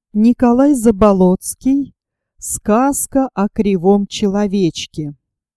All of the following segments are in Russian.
Николай Заболоцкий. Сказка о кривом человечке.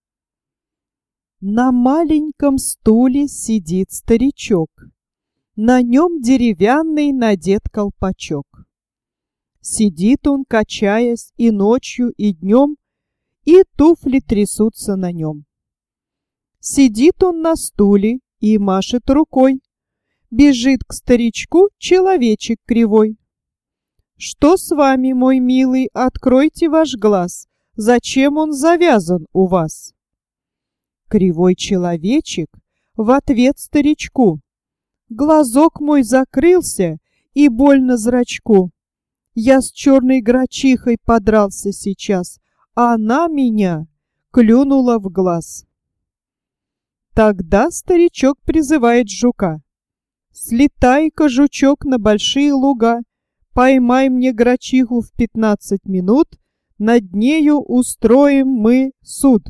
На маленьком стуле сидит старичок. На нем деревянный надет колпачок. Сидит он, качаясь, и ночью, и днем, и туфли трясутся на нем. Сидит он на стуле и машет рукой. Бежит к старичку человечек кривой. «Что с вами, мой милый, откройте ваш глаз, зачем он завязан у вас?» Кривой человечек в ответ старичку: «Глазок мой закрылся, и больно зрачку. Я с черной грачихой подрался сейчас, а она меня клюнула в глаз». Тогда старичок призывает жука: «Слетай-ка, жучок, на большие луга, поймай мне грачиху в 15 минут, над нею устроим мы суд».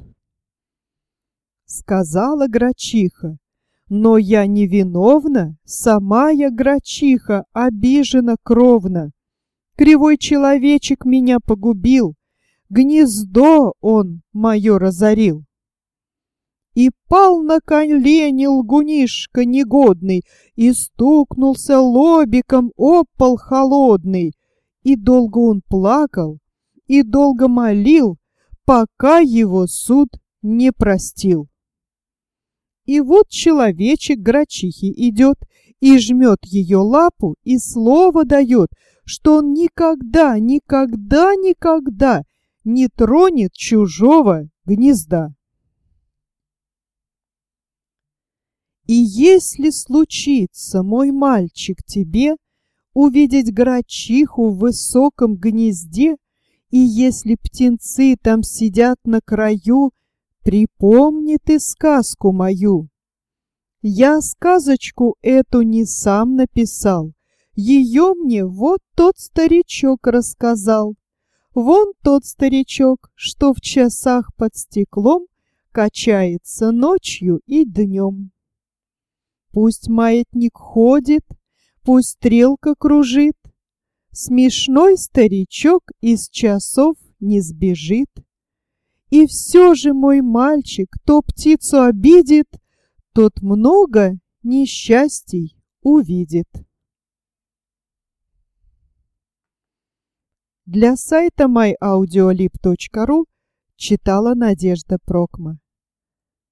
Сказала грачиха: «Но я невиновна, сама я грачиха, обижена кровно. Кривой человечек меня погубил, гнездо он мое разорил». И пал на колени лгунишка негодный, и стукнулся лобиком об пол холодный. И долго он плакал, и долго молил, пока его суд не простил. И вот человечек к грачихе идет, и жмет ее лапу, и слово дает, что он никогда, никогда, никогда не тронет чужого гнезда. И если случится, мой мальчик, тебе увидеть грачиху в высоком гнезде, и если птенцы там сидят на краю, припомни ты сказку мою. Я сказочку эту не сам написал, ее мне вот тот старичок рассказал. Вон тот старичок, что в часах под стеклом качается ночью и днем. Пусть маятник ходит, пусть стрелка кружит, смешной старичок из часов не сбежит. И все же, мой мальчик, кто птицу обидит, тот много несчастий увидит. Для сайта myaudiolib.ru читала Надежда Прокма.